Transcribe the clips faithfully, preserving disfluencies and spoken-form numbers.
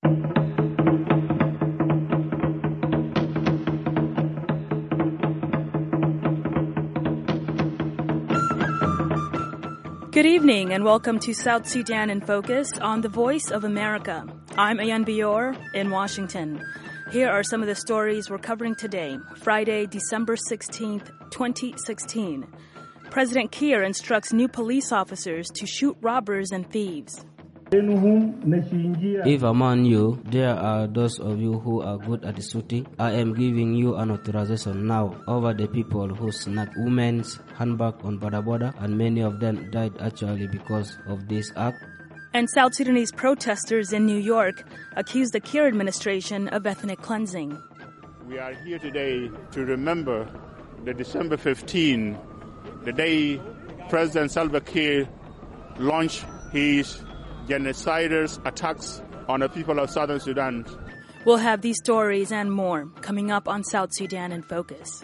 Good evening and welcome to South Sudan in Focus on The Voice of America. I'm Ayan Bior in Washington. Here are some of the stories we're covering today, Friday, December sixteenth, twenty sixteen. President Kiir instructs new police officers to shoot robbers and thieves. If among you there are those of you who are good at shooting, I am giving you an authorization now over the people who snagged women's handbag on Boda Boda, and many of them died actually because of this act. And South Sudanese protesters in New York accuse the Kiir administration of ethnic cleansing. We are here today to remember the December fifteenth, the day President Salva Kiir launched his genocidal attacks on the people of Southern Sudan. We'll have these stories and more coming up on South Sudan in Focus.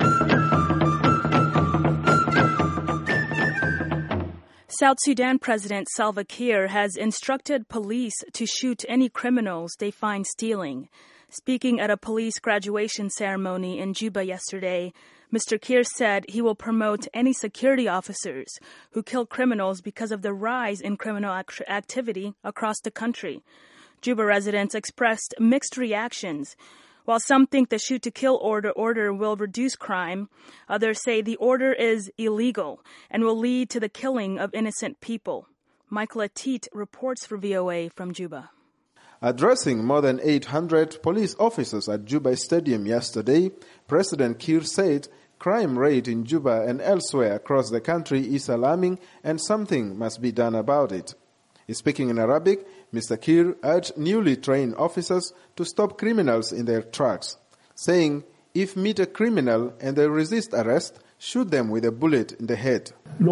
South Sudan President Salva Kiir has instructed police to shoot any criminals they find stealing. Speaking at a police graduation ceremony in Juba yesterday, Mister Kiir said he will promote any security officers who kill criminals because of the rise in criminal act- activity across the country. Juba residents expressed mixed reactions. While some think the shoot-to-kill order, order will reduce crime, others say the order is illegal and will lead to the killing of innocent people. Michael Atit reports for V O A from Juba. Addressing more than eight hundred police officers at Juba Stadium yesterday, President Kiir said crime rate in Juba and elsewhere across the country is alarming and something must be done about it. Speaking in Arabic, Mister Kiir urged newly trained officers to stop criminals in their tracks, saying, if meet a criminal and they resist arrest, shoot them with a bullet in the head.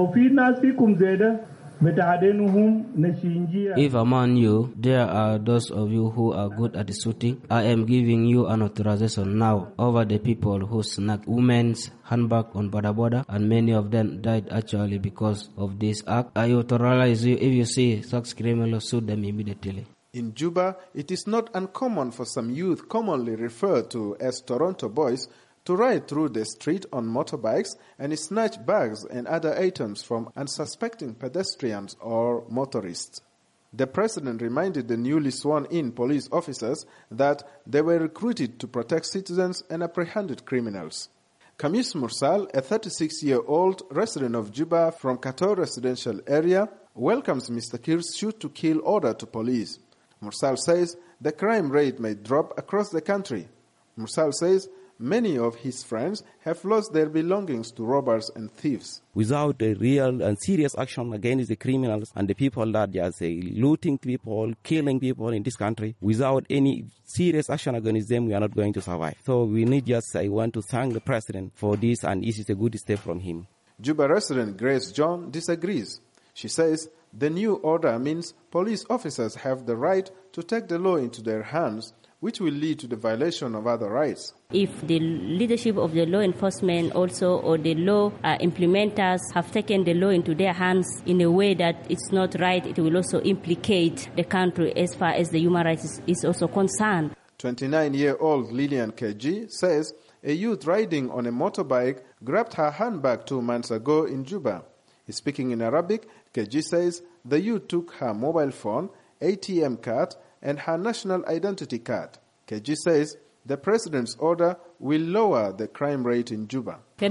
If among you there are those of you who are good at shooting, I am giving you an authorization now over the people who snagged women's handbag on Boda Boda, and many of them died actually because of this act. I authorize you, if you see such criminals, shoot them immediately. In Juba, it is not uncommon for some youth commonly referred to as Toronto boys to ride through the street on motorbikes and snatch bags and other items from unsuspecting pedestrians or motorists. The president reminded the newly sworn-in police officers that they were recruited to protect citizens and apprehended criminals. Kamis Mursal, a thirty-six-year-old resident of Juba from Kator residential area, welcomes Mister Kiir's shoot-to-kill order to police. Mursal says the crime rate may drop across the country. Mursal says many of his friends have lost their belongings to robbers and thieves. Without a real and serious action against the criminals and the people that are say, looting people, killing people in this country, without any serious action against them, we are not going to survive. So we need just, I want to thank the president for this, and this is a good step from him. Juba resident Grace John disagrees. She says the new order means police officers have the right to take the law into their hands, which will lead to the violation of other rights. If the leadership of the law enforcement also or the law uh, implementers have taken the law into their hands in a way that it's not right, it will also implicate the country as far as the human rights is, is also concerned. twenty-nine-year-old Lillian K G says a youth riding on a motorbike grabbed her handbag two months ago in Juba. Speaking in Arabic, K G says the youth took her mobile phone, A T M card, and her national identity card. K G says the president's order will lower the crime rate in Juba. I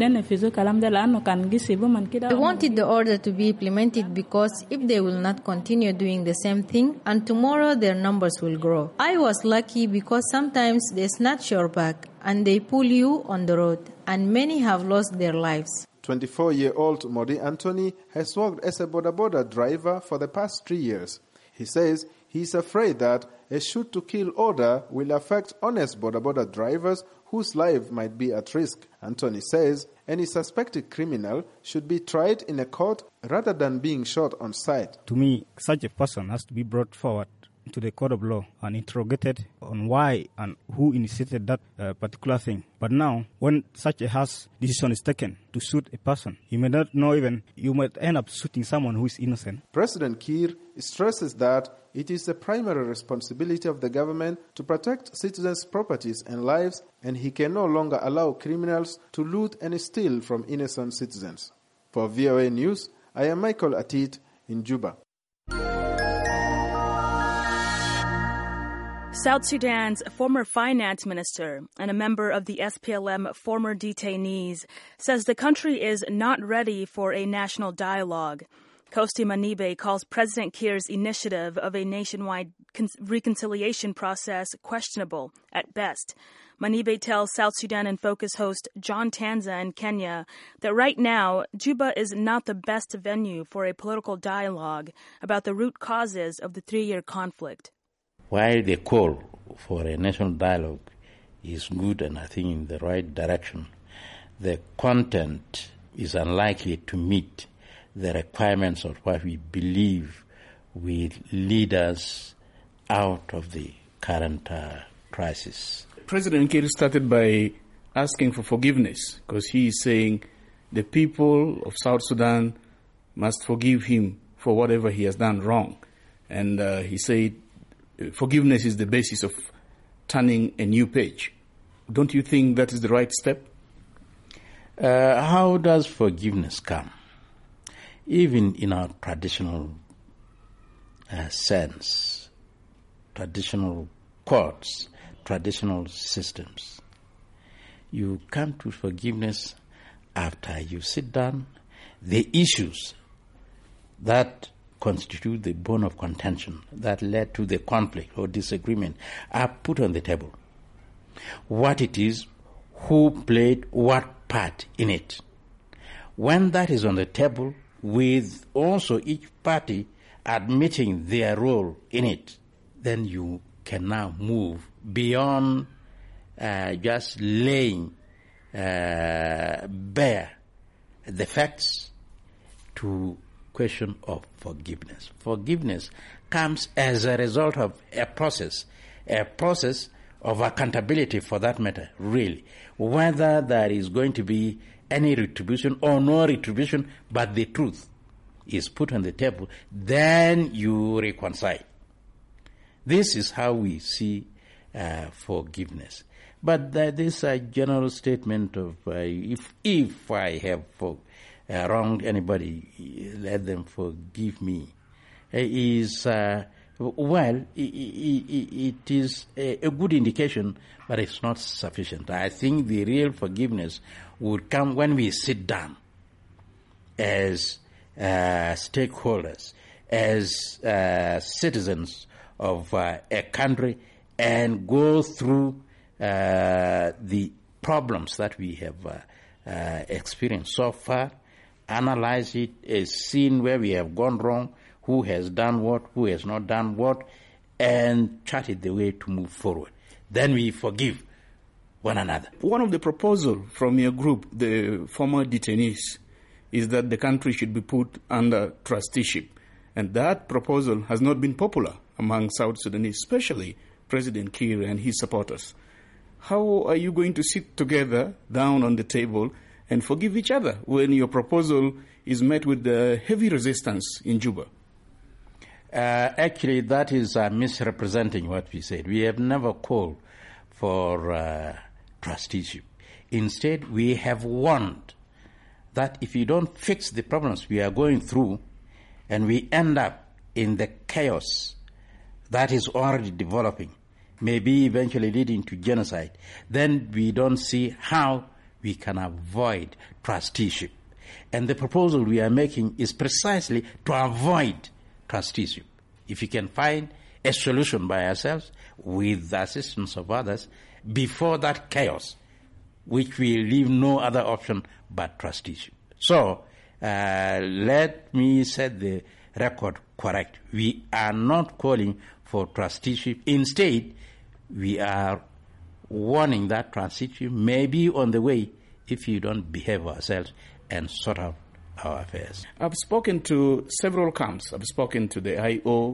wanted the order to be implemented because if they will not continue doing the same thing, and tomorrow their numbers will grow. I was lucky because sometimes they snatch your bag and they pull you on the road, and many have lost their lives. twenty-four-year-old Modi Anthony has worked as a Boda Boda driver for the past three years. He says he is afraid that a shoot-to-kill order will affect honest Boda Boda drivers whose life might be at risk. Anthony says any suspected criminal should be tried in a court rather than being shot on sight. To me, such a person has to be brought forward to the court of law and interrogated on why and who initiated that uh, particular thing. But now, when such a harsh decision is taken to shoot a person, you may not know even, you might end up shooting someone who is innocent. President Kiir stresses that it is the primary responsibility of the government to protect citizens' properties and lives, and he can no longer allow criminals to loot and steal from innocent citizens. For V O A News, I am Michael Atit in Juba. South Sudan's former finance minister and a member of the S P L M former detainees says the country is not ready for a national dialogue. Kosti Manibe calls President Kiir's initiative of a nationwide con- reconciliation process questionable at best. Manibe tells South Sudan in Focus host John Tanza in Kenya that right now, Juba is not the best venue for a political dialogue about the root causes of the three-year conflict. While the call for a national dialogue is good and I think in the right direction, the content is unlikely to meet the requirements of what we believe will lead us out of the current uh, crisis. President Kiir started by asking for forgiveness because he is saying the people of South Sudan must forgive him for whatever he has done wrong. And uh, he said forgiveness is the basis of turning a new page. Don't you think that is the right step? Uh, how does forgiveness come? Even in our traditional uh, sense, traditional courts, traditional systems, you come to forgiveness after you sit down. The issues that constitute the bone of contention that led to the conflict or disagreement are put on the table. What it is, who played what part in it. When that is on the table, with also each party admitting their role in it, then you can now move beyond uh, just laying uh, bare the facts to question of forgiveness. Forgiveness comes as a result of a process, a process of accountability for that matter, really. Whether there is going to be any retribution or no retribution, but the truth is put on the table, then you reconcile. This is how we see uh, forgiveness. But uh, this uh, general statement of uh, if if I have for, uh, wronged anybody, let them forgive me, uh, is, uh, well, it, it, it is a, a good indication, but it's not sufficient. I think the real forgiveness would come when we sit down as uh, stakeholders, as uh, citizens of uh, a country, and go through uh, the problems that we have uh, uh, experienced so far, analyze it, uh, seen where we have gone wrong, who has done what, who has not done what, and charted the way to move forward. Then we forgive one another. One of the proposals from your group, the former detainees, is that the country should be put under trusteeship. And that proposal has not been popular among South Sudanese, especially President Kiir and his supporters. How are you going to sit together down on the table and forgive each other when your proposal is met with uh, heavy resistance in Juba? Uh, actually, that is uh, misrepresenting what we said. We have never called for uh, trusteeship. Instead, we have warned that if you don't fix the problems we are going through, and we end up in the chaos that is already developing, maybe eventually leading to genocide, then we don't see how we can avoid trusteeship. And the proposal we are making is precisely to avoid trusteeship. If we can find a solution by ourselves with the assistance of others before that chaos, which will leave no other option but trusteeship. So, uh, let me set the record correct. We are not calling for trusteeship. Instead, we are warning that trusteeship may be on the way if you don't behave ourselves and sort out our affairs. I've spoken to several camps. I've spoken to the I O,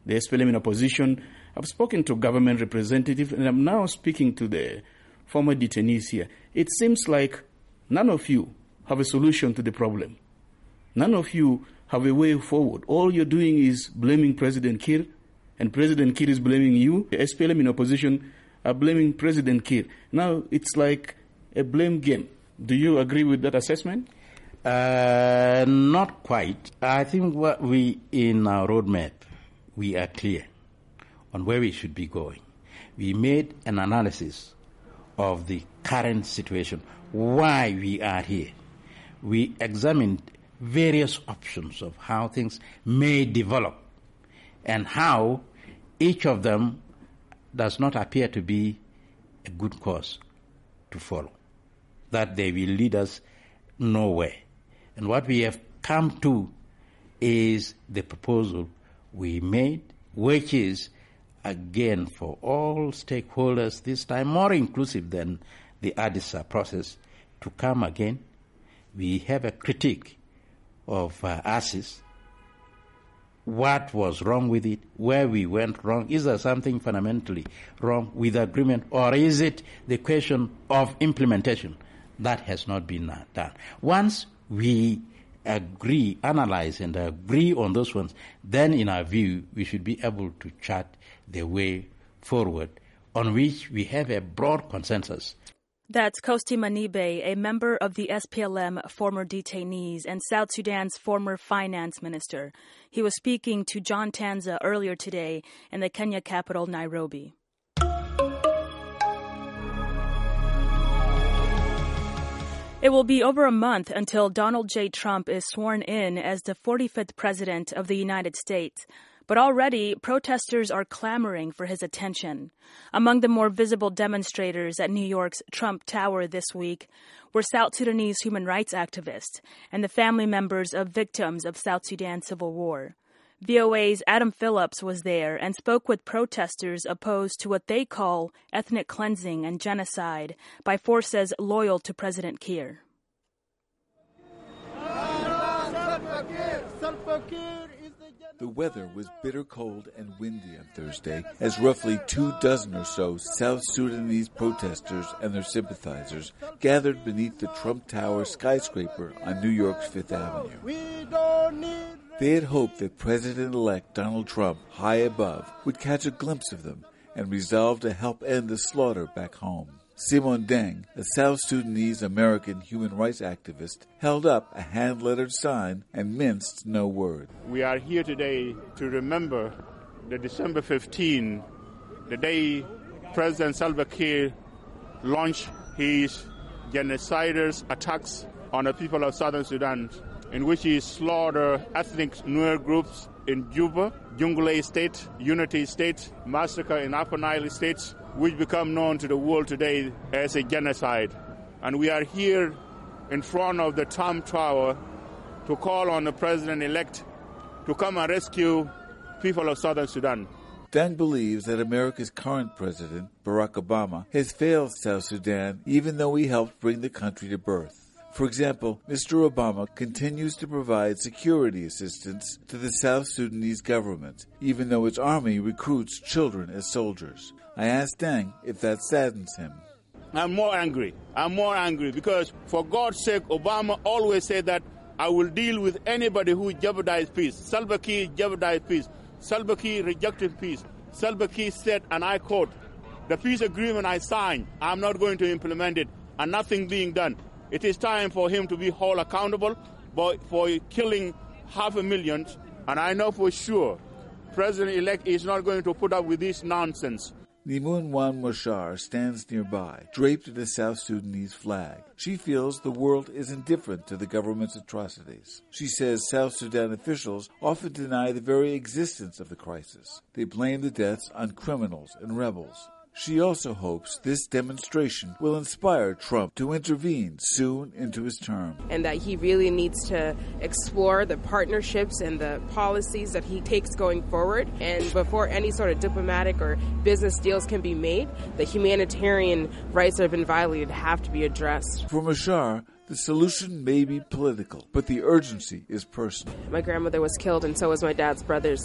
the S P L M in opposition. I've spoken to government representatives, and I'm now speaking to the former detainees here. It seems like none of you have a solution to the problem. None of you have a way forward. All you're doing is blaming President Kiir, and President Kiir is blaming you. The S P L M in opposition are blaming President Kiir. Now it's like a blame game. Do you agree with that assessment? Uh, not quite. I think what we, in our roadmap, we are clear on where we should be going. We made an analysis of the current situation, why we are here. We examined various options of how things may develop and how each of them does not appear to be a good course to follow, that they will lead us nowhere. And what we have come to is the proposal we made, which is, again, for all stakeholders this time, more inclusive than the Addis process, to come again. We have a critique of uh, ASIS, what was wrong with it, where we went wrong. Is there something fundamentally wrong with the agreement, or is it the question of implementation that has not been uh, done? Once we agree, analyze and agree on those ones, then in our view we should be able to chart the way forward on which we have a broad consensus. That's Kosti Manibe, a member of the S P L M former detainees and South Sudan's former finance minister. He was speaking to John Tanza earlier today in the Kenya capital, Nairobi. It will be over a month until Donald J. Trump is sworn in as the forty-fifth president of the United States. But already, protesters are clamoring for his attention. Among the more visible demonstrators at New York's Trump Tower this week were South Sudanese human rights activists and the family members of victims of South Sudan's civil war. V O A's Adam Phillips was there and spoke with protesters opposed to what they call ethnic cleansing and genocide by forces loyal to President Kiir. The weather was bitter cold and windy on Thursday as roughly two dozen or so South Sudanese protesters and their sympathizers gathered beneath the Trump Tower skyscraper on New York's Fifth Avenue. They had hoped that President-elect Donald Trump, high above, would catch a glimpse of them and resolve to help end the slaughter back home. Simon Deng, a South Sudanese American human rights activist, held up a hand-lettered sign and minced no word. We are here today to remember the December fifteenth, the day President Salva Kiir launched his genocidal attacks on the people of Southern Sudan, in which he slaughtered ethnic Nuer groups in Juba, Jonglei State, Unity State, massacre in Upper Nile States, which become known to the world today as a genocide. And we are here in front of the Trump Tower to call on the president-elect to come and rescue people of Southern Sudan. Deng believes that America's current president, Barack Obama, has failed South Sudan even though he helped bring the country to birth. For example, Mister Obama continues to provide security assistance to the South Sudanese government, even though its army recruits children as soldiers. I asked Deng if that saddens him. I'm more angry. I'm more angry because, for God's sake, Obama always said that I will deal with anybody who jeopardizes peace. Salva Kiir jeopardized peace. Salva Kiir rejected peace. Salva Kiir said, and I quote, "The peace agreement I signed, I'm not going to implement it, and nothing being done." It is time for him to be held accountable for killing half a million, and I know for sure President-elect is not going to put up with this nonsense. Nimun Wan Moshar stands nearby, draped in a South Sudanese flag. She feels the world is indifferent to the government's atrocities. She says South Sudan officials often deny the very existence of the crisis. They blame the deaths on criminals and rebels. She also hopes this demonstration will inspire Trump to intervene soon into his term. And that he really needs to explore the partnerships and the policies that he takes going forward. And before any sort of diplomatic or business deals can be made, the humanitarian rights that have been violated have to be addressed. For Mashar, the solution may be political, but the urgency is personal. My grandmother was killed, and so was my dad's brothers.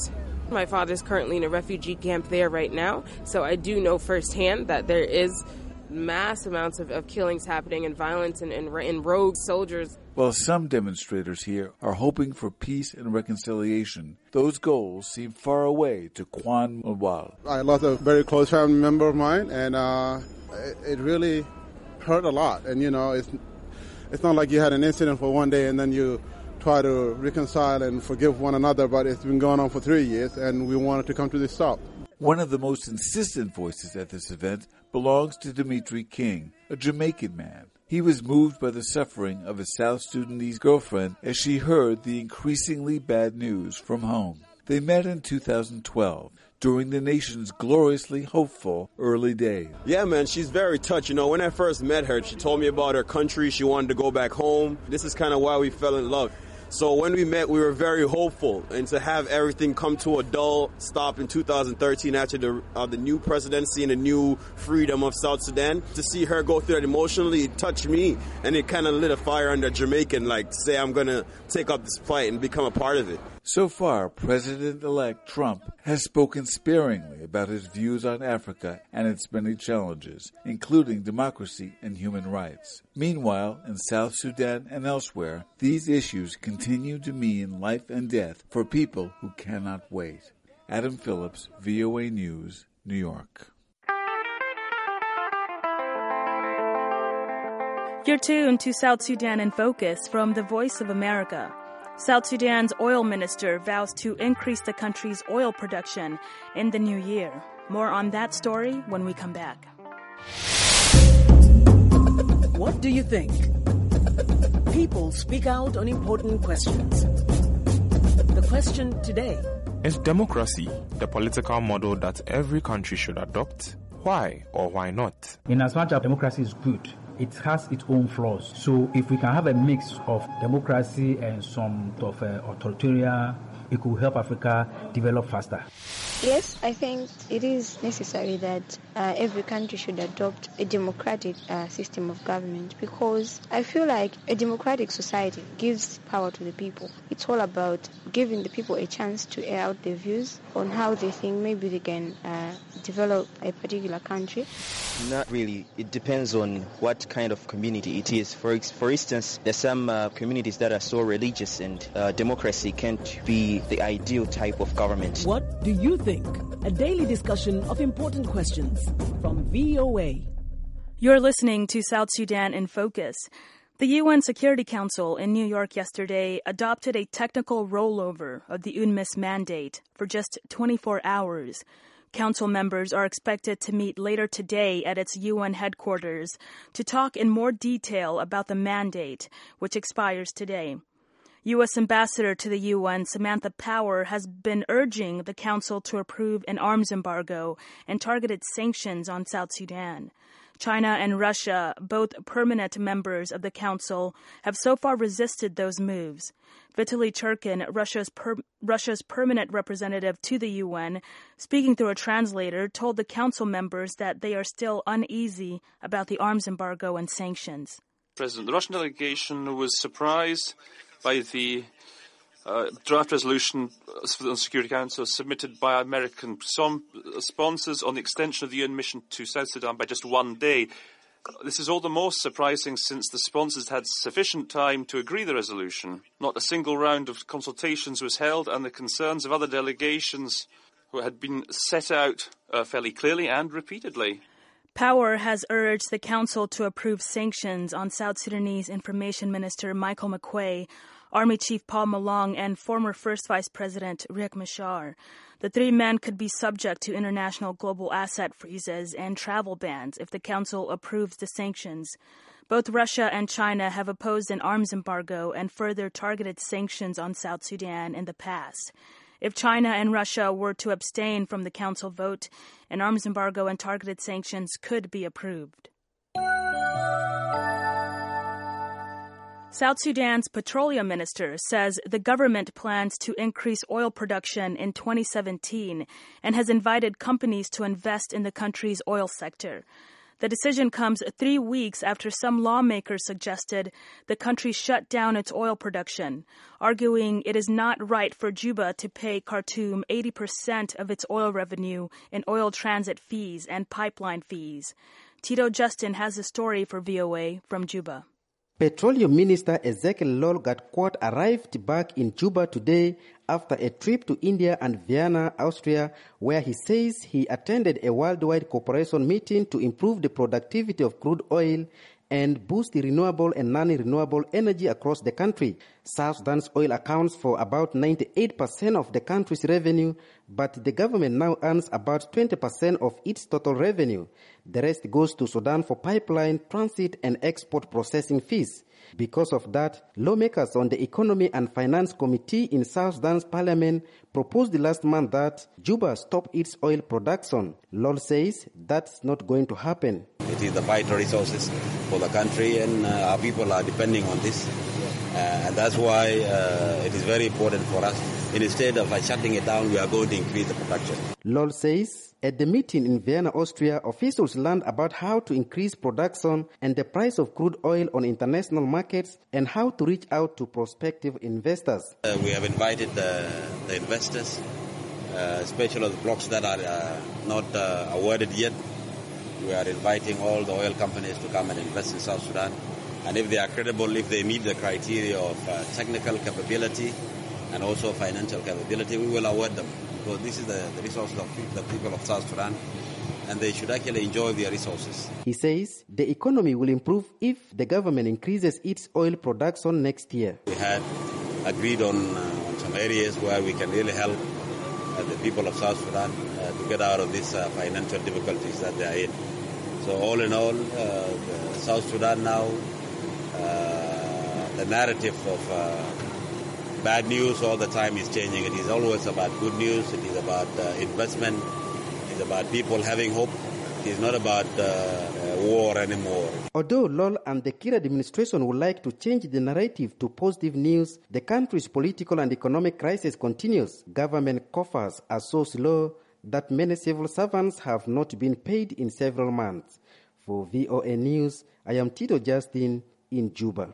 My father's currently in a refugee camp there right now, so I do know firsthand that there is mass amounts of, of killings happening and violence and, and, and rogue soldiers. While some demonstrators here are hoping for peace and reconciliation, those goals seem far away to Kwan Mwal. I lost a very close family member of mine, and uh, it, it really hurt a lot. And, you know, it's, it's not like you had an incident for one day and then you try to reconcile and forgive one another, but it's been going on for three years, and we wanted to come to this stop. One of the most insistent voices at this event belongs to Dimitri King, a Jamaican man. He was moved by the suffering of his South Sudanese girlfriend as she heard the increasingly bad news from home. They met in two thousand twelve, during the nation's gloriously hopeful early days. Yeah, man, she's very touched. You know, when I first met her, she told me about her country. She wanted to go back home. This is kind of why we fell in love. So when we met, we were very hopeful, and to have everything come to a dull stop in two thousand thirteen after the uh, the new presidency and the new freedom of South Sudan, to see her go through that emotionally, it touched me, and it kind of lit a fire under Jamaican, like, say I'm going to take up this fight and become a part of it. So far, President-elect Trump has spoken sparingly about his views on Africa and its many challenges, including democracy and human rights. Meanwhile, in South Sudan and elsewhere, these issues continue to mean life and death for people who cannot wait. Adam Phillips, V O A News, New York. You're tuned to South Sudan in Focus from the Voice of America. South Sudan's oil minister vows to increase the country's oil production in the new year. More on that story when we come back. What do you think? People speak out on important questions. The question today: is democracy the political model that every country should adopt? Why or why not? In as much as democracy is good, it has its own flaws. So if we can have a mix of democracy and some of uh, authoritarian, it could help Africa develop faster. Yes, I think it is necessary that uh, every country should adopt a democratic uh, system of government, because I feel like a democratic society gives power to the people. It's all about giving the people a chance to air out their views on how they think maybe they can uh, develop a particular country. Not really. It depends on what kind of community it is. For for instance, there's some uh, communities that are so religious, and uh, democracy can't be the ideal type of government. What do you think? A daily discussion of important questions from V O A. You're listening to South Sudan in Focus. The U N Security Council in New York yesterday adopted a technical rollover of the UNMISS mandate for just twenty-four hours. Council members are expected to meet later today at its U N headquarters to talk in more detail about the mandate, which expires today. U S Ambassador to the U N Samantha Power has been urging the Council to approve an arms embargo and targeted sanctions on South Sudan. China and Russia, both permanent members of the Council, have so far resisted those moves. Vitaly Churkin, Russia's, per- Russia's permanent representative to the U N, speaking through a translator, told the Council members that they are still uneasy about the arms embargo and sanctions. President, the Russian delegation was surprised by the uh, draft resolution for the Security Council submitted by American som- sponsors on the extension of the U N mission to South Sudan by just one day. This is all the more surprising since the sponsors had sufficient time to agree the resolution. Not a single round of consultations was held, and the concerns of other delegations had been set out uh, fairly clearly and repeatedly. Power has urged the Council to approve sanctions on South Sudanese Information Minister Michael McQuay, Army Chief Paul Malong, and former First Vice President Riek Machar. The three men could be subject to international global asset freezes and travel bans if the Council approves the sanctions. Both Russia and China have opposed an arms embargo and further targeted sanctions on South Sudan in the past. If China and Russia were to abstain from the Council vote, an arms embargo and targeted sanctions could be approved. South Sudan's petroleum minister says the government plans to increase oil production in twenty seventeen and has invited companies to invest in the country's oil sector. The decision comes three weeks after some lawmakers suggested the country shut down its oil production, arguing it is not right for Juba to pay Khartoum eighty percent of its oil revenue in oil transit fees and pipeline fees. Tito Justin has a story for V O A from Juba. Petroleum Minister Ezekiel Lol Gatkwat arrived back in Juba today after a trip to India and Vienna, Austria, where he says he attended a worldwide cooperation meeting to improve the productivity of crude oil and boost the renewable and non-renewable energy across the country. South Sudan's oil accounts for about ninety-eight percent of the country's revenue, but the government now earns about twenty percent of its total revenue. The rest goes to Sudan for pipeline, transit, and export processing fees. Because of that, lawmakers on the Economy and Finance Committee in South Sudan's parliament proposed last month that Juba stop its oil production. Lol says that's not going to happen. It is the vital resources for the country, and uh, our people are depending on this. Uh, and that's why uh, it is very important for us. Instead of uh, shutting it down, we are going to increase the production. Lol says at the meeting in Vienna, Austria, officials learned about how to increase production and the price of crude oil on international markets and how to reach out to prospective investors. Uh, we have invited the, the investors, uh, especially the blocks that are uh, not uh, awarded yet. We are inviting all the oil companies to come and invest in South Sudan. And if they are credible, if they meet the criteria of uh, technical capability and also financial capability, we will award them. Because this is the, the resources of the people of South Sudan, and they should actually enjoy their resources. He says the economy will improve if the government increases its oil production next year. We had agreed on, uh, on some areas where we can really help uh, the people of South Sudan uh, to get out of these uh, financial difficulties that they are in. So all in all, uh, the South Sudan now, uh, the narrative of uh, bad news all the time is changing. It is always about good news. It is about uh, investment. It is about people having hope. It is not about uh, uh, war anymore. Although Lol and the Kir administration would like to change the narrative to positive news, the country's political and economic crisis continues. Government coffers are so slow that many civil servants have not been paid in several months. For V O A News, I am Tito Justin in Juba.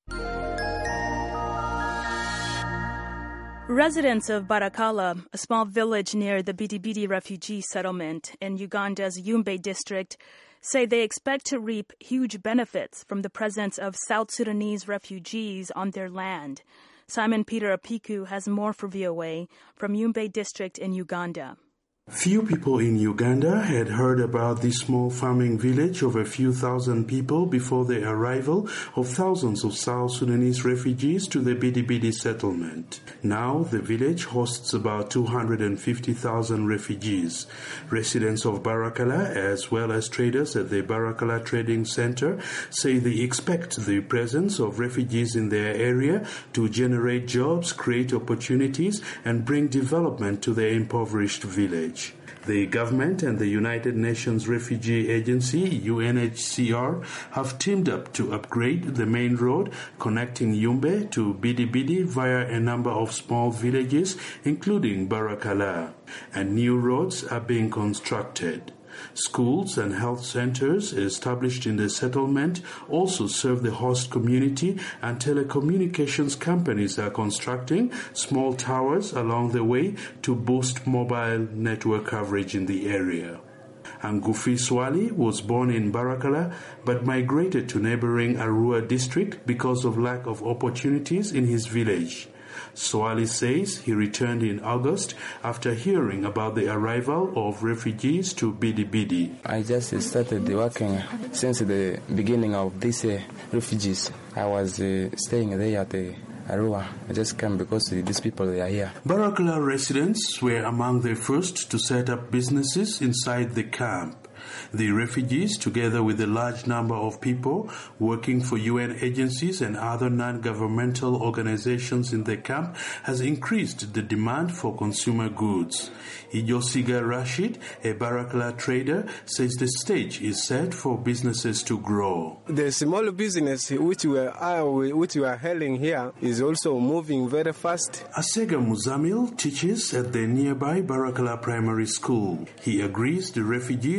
Residents of Barakala, a small village near the Bidi Bidi refugee settlement in Uganda's Yumbe district, say they expect to reap huge benefits from the presence of South Sudanese refugees on their land. Simon Peter Apiku has more for V O A from Yumbe district in Uganda. Few people in Uganda had heard about this small farming village of a few thousand people before the arrival of thousands of South Sudanese refugees to the Bidi Bidi settlement. Now, the village hosts about two hundred fifty thousand refugees. Residents of Barakala, as well as traders at the Barakala Trading Center, say they expect the presence of refugees in their area to generate jobs, create opportunities, and bring development to the impoverished village. The government and the United Nations Refugee Agency, U N H C R, have teamed up to upgrade the main road connecting Yumbe to Bidi Bidi via a number of small villages, including Barakala, and new roads are being constructed. Schools and health centers established in the settlement also serve the host community, and telecommunications companies are constructing small towers along the way to boost mobile network coverage in the area. Angufi Swali was born in Barakala but migrated to neighboring Arua district because of lack of opportunities in his village. Swali says he returned in August after hearing about the arrival of refugees to Bidi Bidi. I just started working since the beginning of these uh, refugees. I was uh, staying there at the Arua. I just came because these people they are here. Barakala residents were among the first to set up businesses inside the camp. The refugees, together with a large number of people working for U N agencies and other non-governmental organizations in the camp, has increased the demand for consumer goods. Ijosiga Rashid, a Barakala trader, says the stage is set for businesses to grow. The small business which we are, which we are hailing here is also moving very fast. Asega Muzamil teaches at the nearby Barakala Primary School. He agrees the refugees brought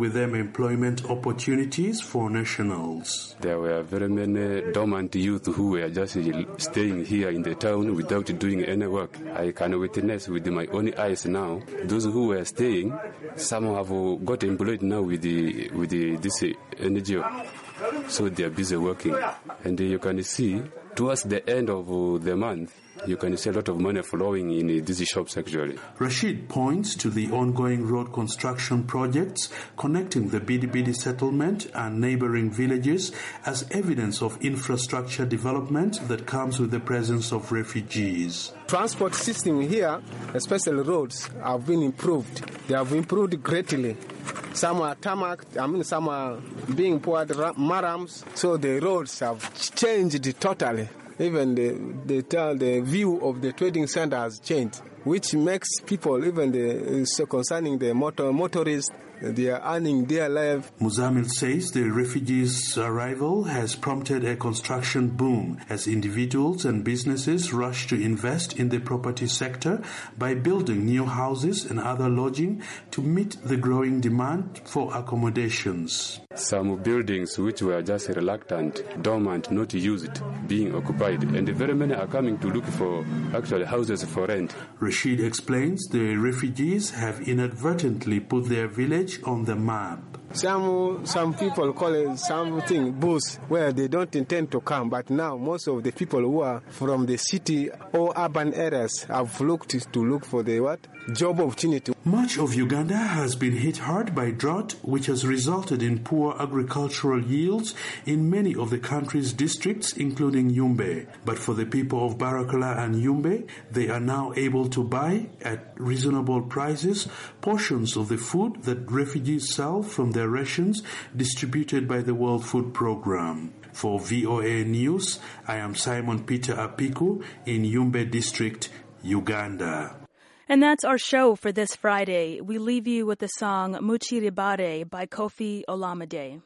with them employment opportunities for nationals. There were very many dormant youth who were just staying here in the town without doing any work. I can witness with my own eyes now. Those who were staying, some have got employed now with the with the, this N G O. So they are busy working. And you can see, towards the end of the month, you can see a lot of money flowing in these shops actually. Rashid points to the ongoing road construction projects connecting the Bidi Bidi settlement and neighboring villages as evidence of infrastructure development that comes with the presence of refugees. Transport system here, especially roads, have been improved. They have improved greatly. Some are tarmac, I mean some are being poured marams, so the roads have changed totally. Even the the, the view of the trading center has changed, which makes people, even the so concerning the motor motorists, they are earning their life. Muzamil says the refugees' arrival has prompted a construction boom as individuals and businesses rush to invest in the property sector by building new houses and other lodging to meet the growing demand for accommodations. Some buildings which were just reluctant, dormant, not used, being occupied, and very many are coming to look for actually houses for rent. Rashid explains the refugees have inadvertently put their village on the map. Some some people call it something bush, where they don't intend to come, but now most of the people who are from the city or urban areas have looked to look for the what? Job opportunity. Much of Uganda has been hit hard by drought, which has resulted in poor agricultural yields in many of the country's districts, including Yumbe. But for the people of Barakala and Yumbe, they are now able to buy, at reasonable prices, portions of the food that refugees sell from their rations distributed by the World Food Programme. For V O A News, I am Simon Peter Apiku in Yumbe District, Uganda. And that's our show for this Friday. We leave you with the song Muchiribare by Kofi Olamide.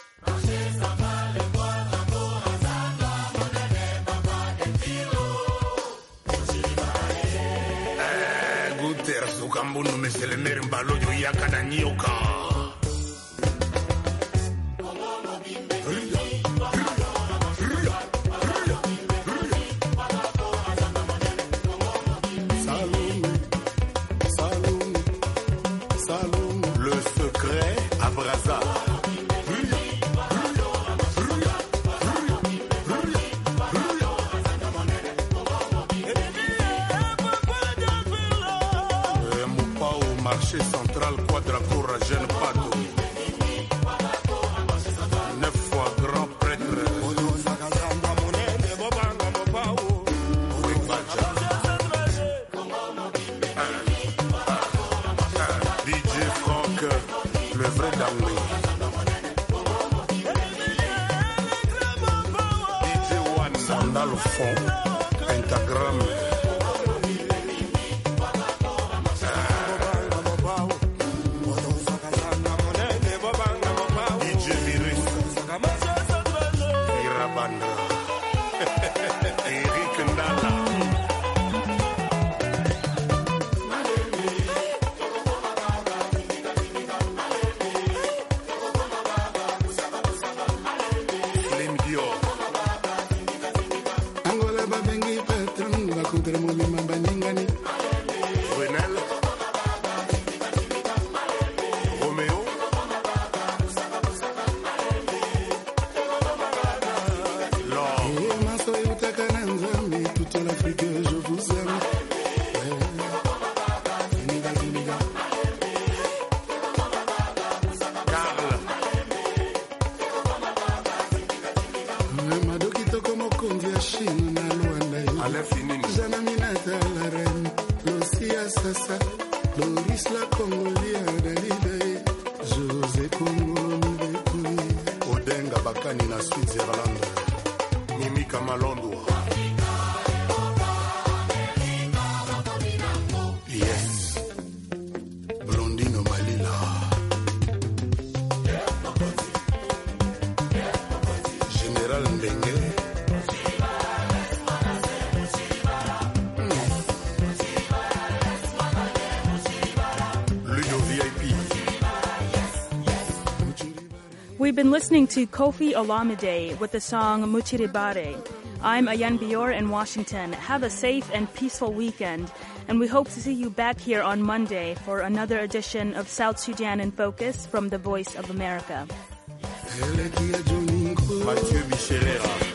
Marché central, quadracourt, jeune pato. Neuf fois grand prêtre. D J Franck, le vrai Dangli. D J One, Sandal Fond, Pentagramme. We've been listening to Kofi Olamide with the song Muchiribare. I'm Ayan Bior in Washington. Have a safe and peaceful weekend, and we hope to see you back here on Monday for another edition of South Sudan in Focus from the Voice of America. Mathieu Michelera.